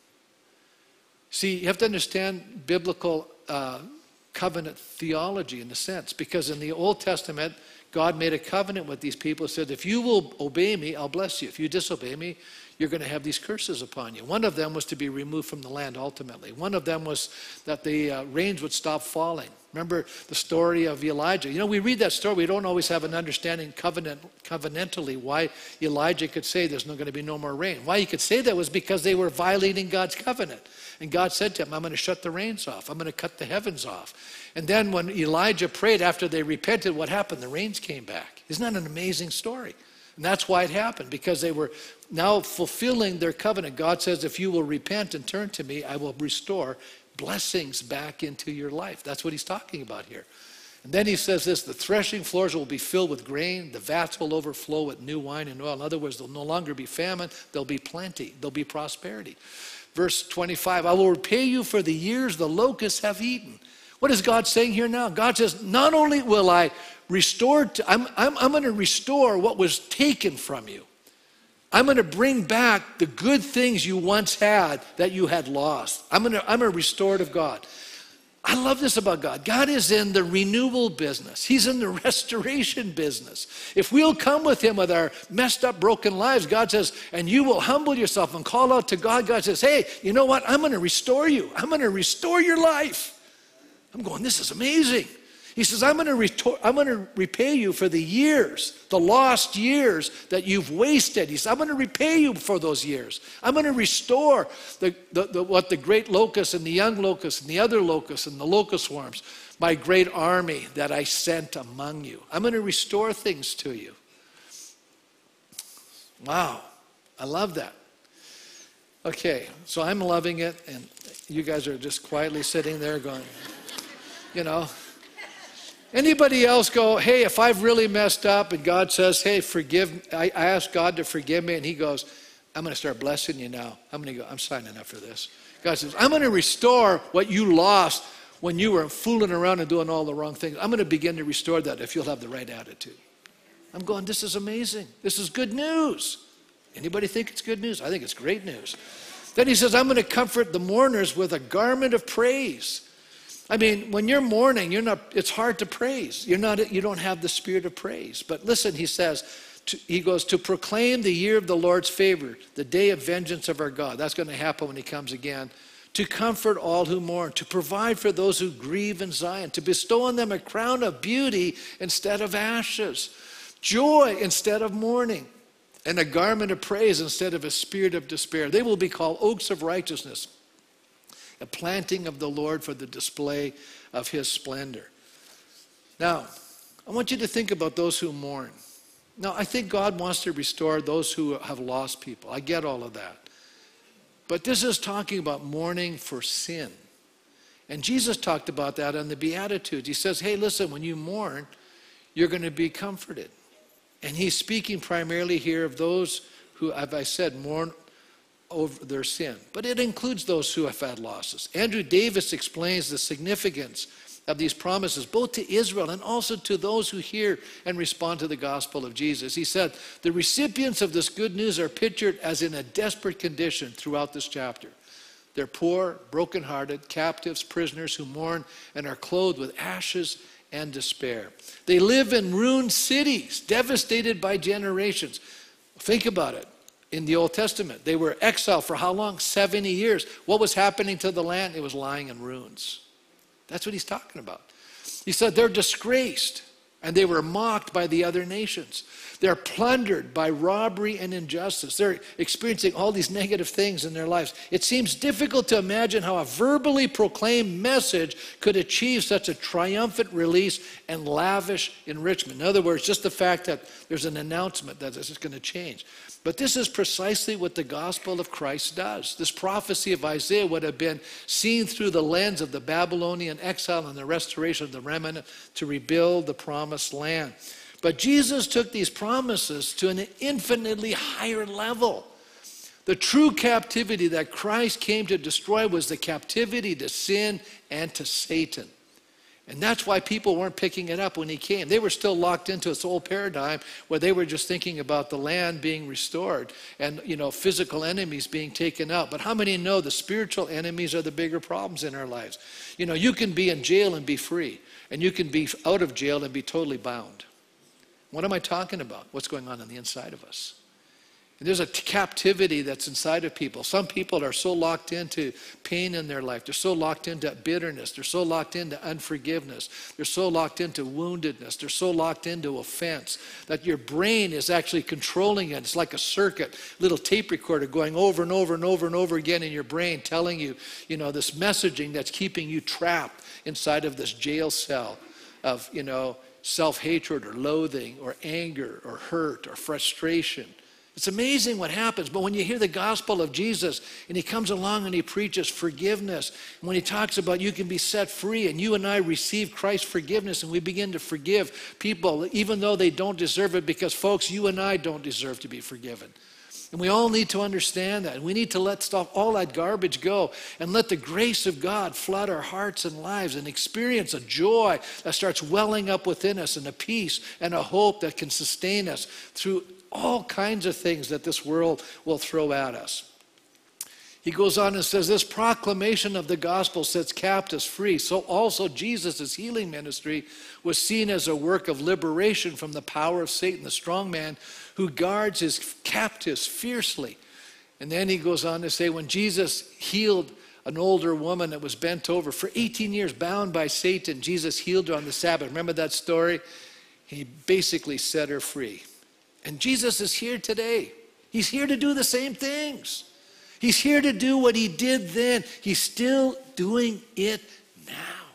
See, you have to understand biblical uh, covenant theology in a sense, because in the Old Testament, God made a covenant with these people, said, if you will obey me, I'll bless you. If you disobey me, you're going to have these curses upon you. One of them was to be removed from the land ultimately. One of them was that the uh, rains would stop falling. Remember the story of Elijah. You know, we read that story. We don't always have an understanding covenant, covenantally why Elijah could say there's not going to be no more rain. Why he could say that was because they were violating God's covenant. And God said to him, I'm going to shut the rains off. I'm going to cut the heavens off. And then when Elijah prayed after they repented, what happened? The rains came back. Isn't that an amazing story? And that's why it happened, because they were now fulfilling their covenant. God says, if you will repent and turn to me, I will restore blessings back into your life. That's what he's talking about here. And then he says this, the threshing floors will be filled with grain, the vats will overflow with new wine and oil. In other words, there'll no longer be famine, there'll be plenty, there'll be prosperity. Verse twenty-five, I will repay you for the years the locusts have eaten. What is God saying here now? God says, not only will I restore, to, I'm, I'm, I'm going to restore what was taken from you. I'm going to bring back the good things you once had that you had lost. I'm going to, I'm a restorative God. I love this about God. God is in the renewal business. He's in the restoration business. If we'll come with him with our messed up, broken lives, God says, and you will humble yourself and call out to God, God says, hey, you know what? I'm going to restore you. I'm going to restore your life. I'm going, this is amazing. He says, I'm going to restore, I'm going to repay you for the years, the lost years that you've wasted. He says, I'm going to repay you for those years. I'm going to restore the, the, the, what the great locust and the young locust and the other locusts and the locust swarms, my great army that I sent among you. I'm going to restore things to you. Wow, I love that. Okay, so I'm loving it, and you guys are just quietly sitting there going, you know, Anybody else go, hey, if I've really messed up and God says, hey, forgive, I, I ask God to forgive me, and he goes, I'm going to start blessing you now. I'm going to go, I'm signing up for this. God says, I'm going to restore what you lost when you were fooling around and doing all the wrong things. I'm going to begin to restore that if you'll have the right attitude. I'm going, this is amazing. This is good news. Anybody think it's good news? I think it's great news. Then he says, I'm going to comfort the mourners with a garment of praise. I mean, when you're mourning, you're not, it's hard to praise. You're not, you don't have the spirit of praise. But listen, he says, to, he goes, to proclaim the year of the Lord's favor, the day of vengeance of our God. That's going to happen when he comes again. To comfort all who mourn, to provide for those who grieve in Zion, to bestow on them a crown of beauty instead of ashes, joy instead of mourning, and a garment of praise instead of a spirit of despair. They will be called oaks of righteousness, a planting of the Lord for the display of his splendor. Now, I want you to think about those who mourn. Now, I think God wants to restore those who have lost people. I get all of that. But this is talking about mourning for sin. And Jesus talked about that in the Beatitudes. He says, hey, listen, when you mourn, you're going to be comforted. And he's speaking primarily here of those who, as I said, mourn over their sin. But it includes those who have had losses. Andrew Davis explains the significance of these promises, both to Israel and also to those who hear and respond to the gospel of Jesus. He said, the recipients of this good news are pictured as in a desperate condition throughout this chapter. They're poor, brokenhearted, captives, prisoners who mourn and are clothed with ashes and despair. They live in ruined cities, devastated by generations. Think about it. In the Old Testament, they were exiled for how long? seventy years. What was happening to the land? It was lying in ruins. That's what he's talking about. He said they're disgraced and they were mocked by the other nations. They're plundered by robbery and injustice. They're experiencing all these negative things in their lives. It seems difficult to imagine how a verbally proclaimed message could achieve such a triumphant release and lavish enrichment. In other words, just the fact that there's an announcement that this is going to change. But this is precisely what the gospel of Christ does. This prophecy of Isaiah would have been seen through the lens of the Babylonian exile and the restoration of the remnant to rebuild the promised land. But Jesus took these promises to an infinitely higher level. The true captivity that Christ came to destroy was the captivity to sin and to Satan. And that's why people weren't picking it up when he came. They were still locked into this old paradigm where they were just thinking about the land being restored and, you know, physical enemies being taken out. But how many know the spiritual enemies are the bigger problems in our lives? You know, you can be in jail and be free, and you can be out of jail and be totally bound. What am I talking about? What's going on on the inside of us? And there's a captivity that's inside of people. Some people are so locked into pain in their life. They're so locked into bitterness. They're so locked into unforgiveness. They're so locked into woundedness. They're so locked into offense that your brain is actually controlling it. It's like a circuit, little tape recorder going over and over and over and over again in your brain, telling you, you know, this messaging that's keeping you trapped inside of this jail cell of, you know, self-hatred or loathing or anger or hurt or frustration. It's amazing what happens. But when you hear the gospel of Jesus and he comes along and he preaches forgiveness, and when he talks about you can be set free and you and I receive Christ's forgiveness and we begin to forgive people even though they don't deserve it, because folks, you and I don't deserve to be forgiven. And we all need to understand that. We need to let stuff, all that garbage go and let the grace of God flood our hearts and lives and experience a joy that starts welling up within us and a peace and a hope that can sustain us through all kinds of things that this world will throw at us. He goes on and says, this proclamation of the gospel sets captives free. So also Jesus' healing ministry was seen as a work of liberation from the power of Satan, the strong man who guards his captives fiercely. And then he goes on to say, when Jesus healed an older woman that was bent over for eighteen years, bound by Satan, Jesus healed her on the Sabbath. Remember that story? He basically set her free. And Jesus is here today. He's here to do the same things. He's here to do what he did then. He's still doing it now.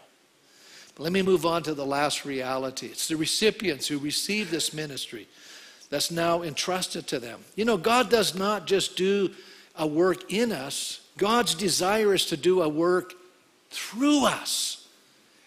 But let me move on to the last reality. It's the recipients who receive this ministry that's now entrusted to them. You know, God does not just do a work in us. God's desire is to do a work through us.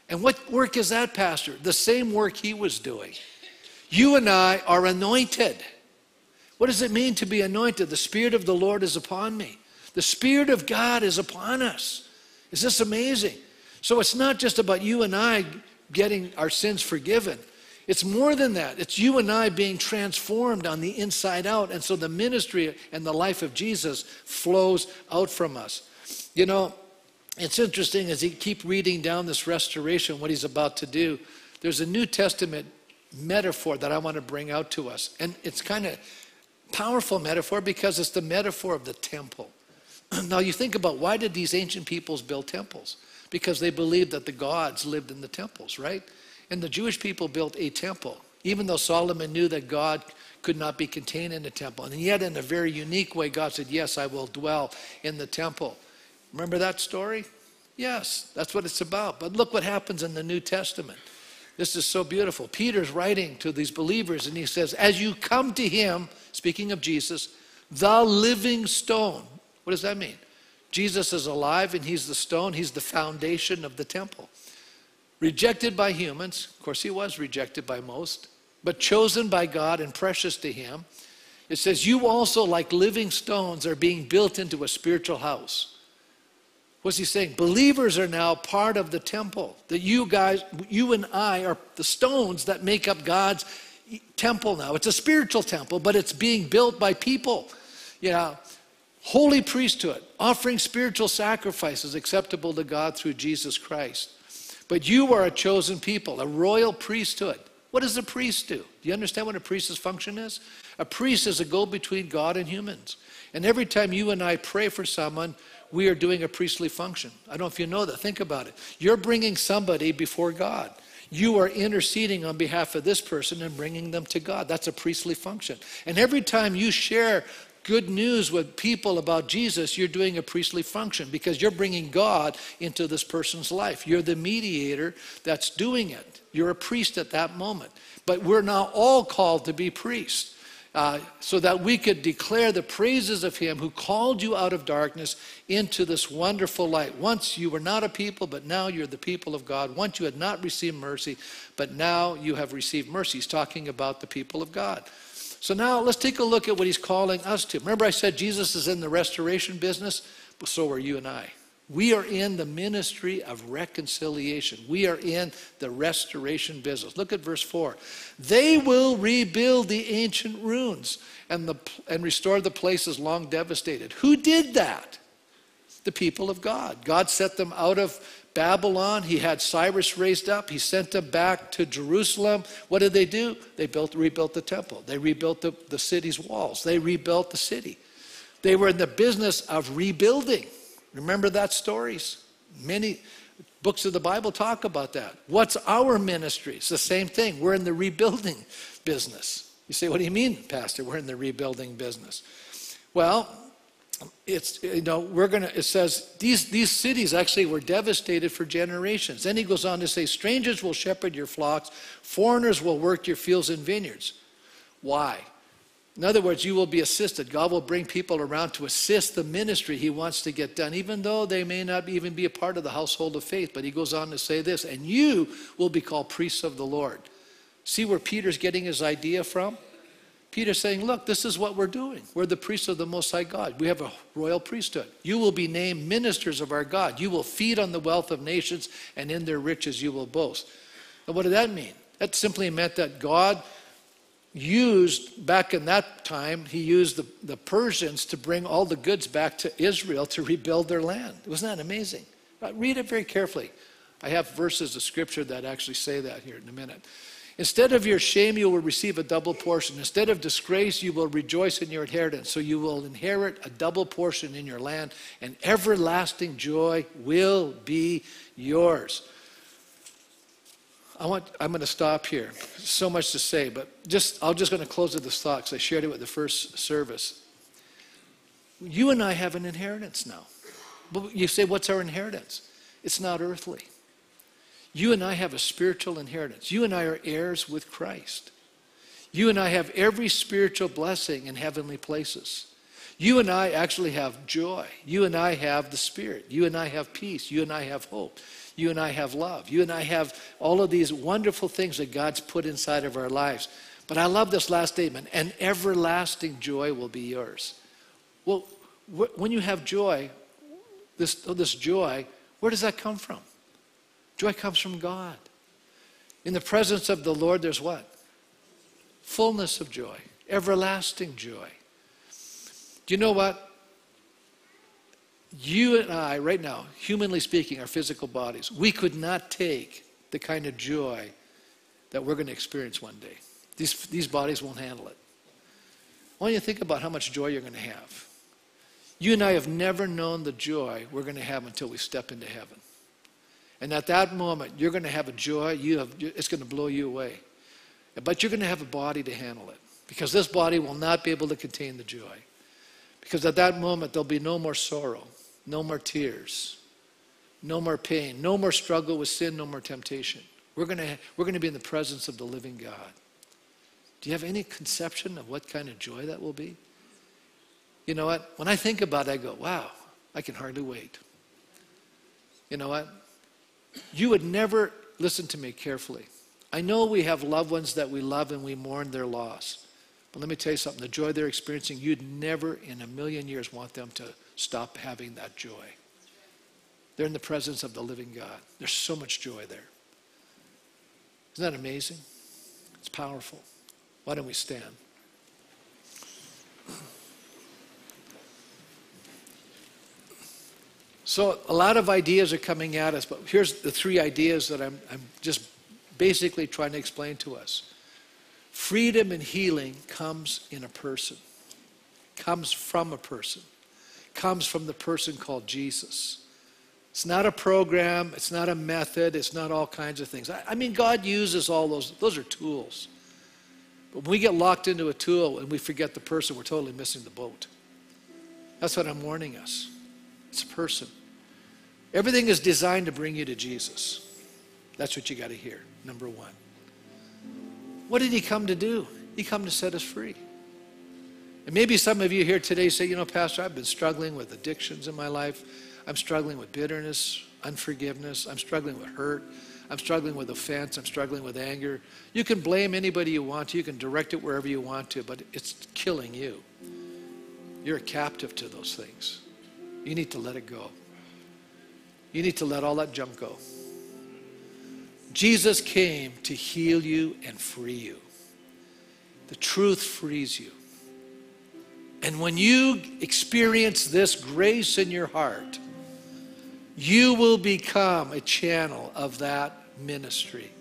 And what work is that, Pastor? The same work he was doing. You and I are anointed. What does it mean to be anointed? The Spirit of the Lord is upon me. The Spirit of God is upon us. Is this amazing? So it's not just about you and I getting our sins forgiven. It's more than that. It's you and I being transformed on the inside out. And so the ministry and the life of Jesus flows out from us. You know, it's interesting as you keep reading down this restoration, what he's about to do. There's a New Testament metaphor that I want to bring out to us. And it's kind of powerful metaphor because it's the metaphor of the temple. Now you think about, why did these ancient peoples build temples? Because they believed that the gods lived in the temples, right? And the Jewish people built a temple, even though Solomon knew that God could not be contained in the temple. And yet in a very unique way, God said, yes, I will dwell in the temple. Remember that story? Yes, that's what it's about. But look what happens in the New Testament. This is so beautiful. Peter's writing to these believers, and he says, as you come to him, speaking of Jesus, the living stone. What does that mean? Jesus is alive, and he's the stone. He's the foundation of the temple. Rejected by humans. Of course, he was rejected by most, but chosen by God and precious to him. It says, you also, like living stones, are being built into a spiritual house. What's he saying? Believers are now part of the temple. That you guys, you and I are the stones that make up God's temple now. It's a spiritual temple, but it's being built by people. You know, holy priesthood, offering spiritual sacrifices acceptable to God through Jesus Christ. But you are a chosen people, a royal priesthood. What does a priest do? Do you understand what a priest's function is? A priest is a go-between God and humans. And every time you and I pray for someone, we are doing a priestly function. I don't know if you know that. Think about it. You're bringing somebody before God. You are interceding on behalf of this person and bringing them to God. That's a priestly function. And every time you share good news with people about Jesus, you're doing a priestly function because you're bringing God into this person's life. You're the mediator that's doing it. You're a priest at that moment. But we're now all called to be priests. Uh, so that we could declare the praises of him who called you out of darkness into this wonderful light. Once you were not a people, but now you're the people of God. Once you had not received mercy, but now you have received mercy. He's talking about the people of God. So now let's take a look at what he's calling us to. Remember I said Jesus is in the restoration business? So are you and I. We are in the ministry of reconciliation. We are in the restoration business. Look at verse four. They will rebuild the ancient ruins and, the, and restore the places long devastated. Who did that? The people of God. God set them out of Babylon. He had Cyrus raised up. He sent them back to Jerusalem. What did they do? They built, rebuilt the temple. They rebuilt the, the city's walls. They rebuilt the city. They were in the business of rebuilding. Remember that stories? Many books of the Bible talk about that. What's our ministry? It's the same thing. We're in the rebuilding business. You say, what do you mean, Pastor? We're in the rebuilding business. Well, it's, you know, we're going to, it says these, these cities actually were devastated for generations. Then he goes on to say, strangers will shepherd your flocks. Foreigners will work your fields and vineyards. Why? In other words, you will be assisted. God will bring people around to assist the ministry he wants to get done, even though they may not even be a part of the household of faith. But he goes on to say this, and you will be called priests of the Lord. See where Peter's getting his idea from? Peter's saying, look, this is what we're doing. We're the priests of the Most High God. We have a royal priesthood. You will be named ministers of our God. You will feed on the wealth of nations, and in their riches you will boast. And what did that mean? That simply meant that God used, back in that time, he used the, the Persians to bring all the goods back to Israel to rebuild their land. Wasn't that amazing? Read it very carefully. I have verses of scripture that actually say that here in a minute. Instead of your shame, you will receive a double portion. Instead of disgrace, you will rejoice in your inheritance. So you will inherit a double portion in your land, and everlasting joy will be yours. I want, I'm going to stop here. So much to say, but just I'm just going to close with this thought because I shared it with the first service. You and I have an inheritance now. But you say, what's our inheritance? It's not earthly. You and I have a spiritual inheritance. You and I are heirs with Christ. You and I have every spiritual blessing in heavenly places. You and I actually have joy. You and I have the Spirit. You and I have peace. You and I have hope. You and I have love. You and I have all of these wonderful things that God's put inside of our lives. But I love this last statement, and everlasting joy will be yours. Well, wh- when you have joy, this, this joy, where does that come from? Joy comes from God. In the presence of the Lord, there's what? Fullness of joy, everlasting joy. Do you know what? You and I, right now, humanly speaking, our physical bodies, we could not take the kind of joy that we're going to experience one day. These, these bodies won't handle it. Why don't you think about how much joy you're going to have? You and I have never known the joy we're going to have until we step into heaven. And at that moment, you're going to have a joy, you have, it's going to blow you away. But you're going to have a body to handle it, because this body will not be able to contain the joy. Because at that moment, there'll be no more sorrow, no more tears, no more pain, no more struggle with sin, no more temptation. We're going to, we're going to be in the presence of the living God. Do you have any conception of what kind of joy that will be? You know what? When I think about it, I go, wow, I can hardly wait. You know what? You would never, listen to me carefully. I know we have loved ones that we love and we mourn their loss. But let me tell you something, the joy they're experiencing, you'd never in a million years want them to stop having that joy. They're in the presence of the living God. There's so much joy there. Isn't that amazing? It's powerful. Why don't we stand? So a lot of ideas are coming at us, but here's the three ideas that I'm, I'm just basically trying to explain to us. Freedom and healing comes in a person, comes from a person, comes from the person called Jesus. It's not a program, it's not a method, it's not all kinds of things. I, I mean, God uses all those, those are tools. But when we get locked into a tool and we forget the person, we're totally missing the boat. That's what I'm warning us. It's a person. Everything is designed to bring you to Jesus. That's what you got to hear, number one. What did he come to do? He come to set us free. And maybe some of you here today say, you know, Pastor, I've been struggling with addictions in my life. I'm struggling with bitterness, unforgiveness. I'm struggling with hurt. I'm struggling with offense. I'm struggling with anger. You can blame anybody you want to. You can direct it wherever you want to, but it's killing you. You're a captive to those things. You need to let it go. You need to let all that junk go. Jesus came to heal you and free you. The truth frees you. And when you experience this grace in your heart, you will become a channel of that ministry.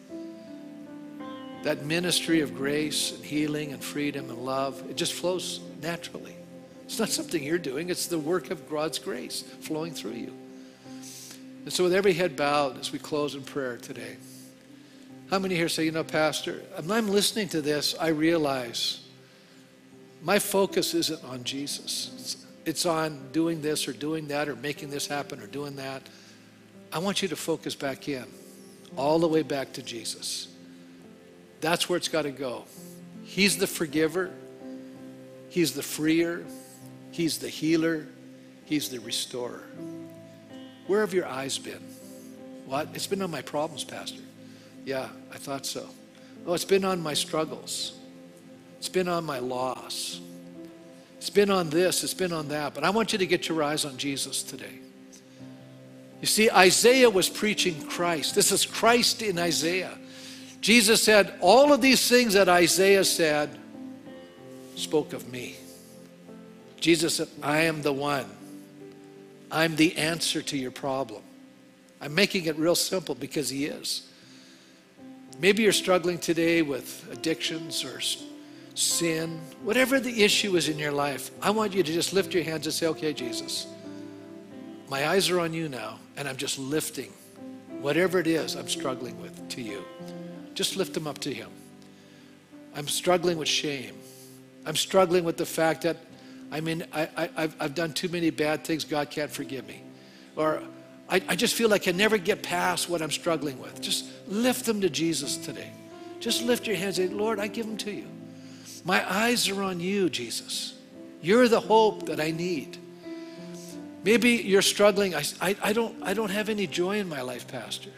That ministry of grace and healing and freedom and love, it just flows naturally. It's not something you're doing, it's the work of God's grace flowing through you. And so with every head bowed as we close in prayer today, how many here say, you know, Pastor, when I'm listening to this, I realize my focus isn't on Jesus. It's, it's on doing this or doing that or making this happen or doing that. I want you to focus back in, all the way back to Jesus. That's where it's got to go. He's the forgiver. He's the freer. He's the healer. He's the restorer. Where have your eyes been? What? It's been on my problems, Pastor. Yeah, I thought so. Oh, it's been on my struggles. It's been on my loss. It's been on this, it's been on that. But I want you to get your eyes on Jesus today. You see, Isaiah was preaching Christ. This is Christ in Isaiah. Jesus said, all of these things that Isaiah said spoke of me. Jesus said, I am the one. I'm the answer to your problem. I'm making it real simple because he is. Maybe you're struggling today with addictions or sin, whatever the issue is in your life. I want you to just lift your hands and say, okay, Jesus, my eyes are on you now, and I'm just lifting whatever it is I'm struggling with to you. Just lift them up to him. I'm struggling with shame. I'm struggling with the fact that I mean, I, I, I've, I've done too many bad things. God can't forgive me. Or I, I just feel like I never get past what I'm struggling with. Just lift them to Jesus today. Just lift your hands and say, Lord, I give them to you. My eyes are on you, Jesus. You're the hope that I need. Maybe you're struggling. I, I, I, don't, I don't have any joy in my life, Pastor.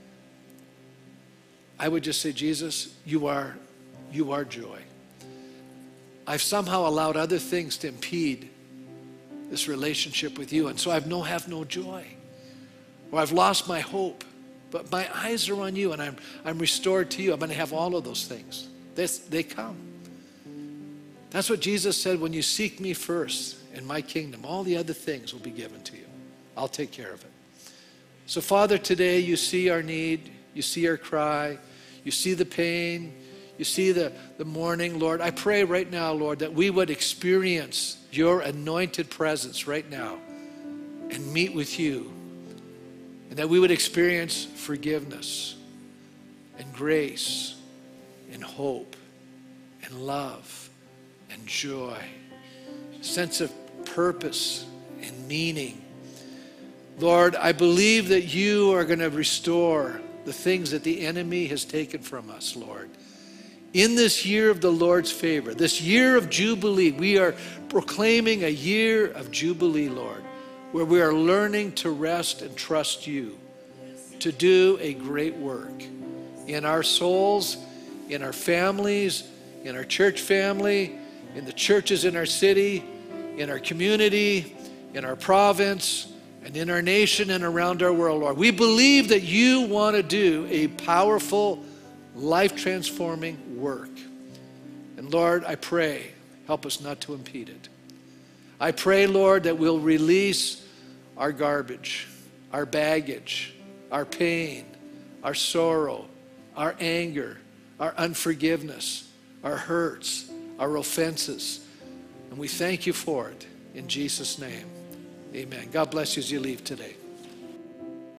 I would just say, Jesus, you are, you are joy. I've somehow allowed other things to impede this relationship with you, and so I've no have no joy. Or I've lost my hope, but my eyes are on you, and I'm, I'm restored to you. I'm going to have all of those things. This, they come. That's what Jesus said, when you seek me first in my kingdom, all the other things will be given to you. I'll take care of it. So Father, today you see our need, you see our cry, you see the pain, you see the, the mourning, Lord. I pray right now, Lord, that we would experience your anointed presence right now and meet with you. And that we would experience forgiveness and grace and hope and love and joy, sense of purpose and meaning. Lord, I believe that you are going to restore the things that the enemy has taken from us, Lord. In this year of the Lord's favor, this year of Jubilee, we are proclaiming a year of Jubilee, Lord, where we are learning to rest and trust you to do a great work in our souls, in our families, in our church family, in the churches in our city, in our community, in our province, and in our nation and around our world, Lord. We believe that you want to do a powerful, life-transforming work. And Lord, I pray, help us not to impede it. I pray, Lord, that we'll release our garbage, our baggage, our pain, our sorrow, our anger, our unforgiveness, our hurts, our offenses. And we thank you for it in Jesus' name. Amen. God bless you as you leave today.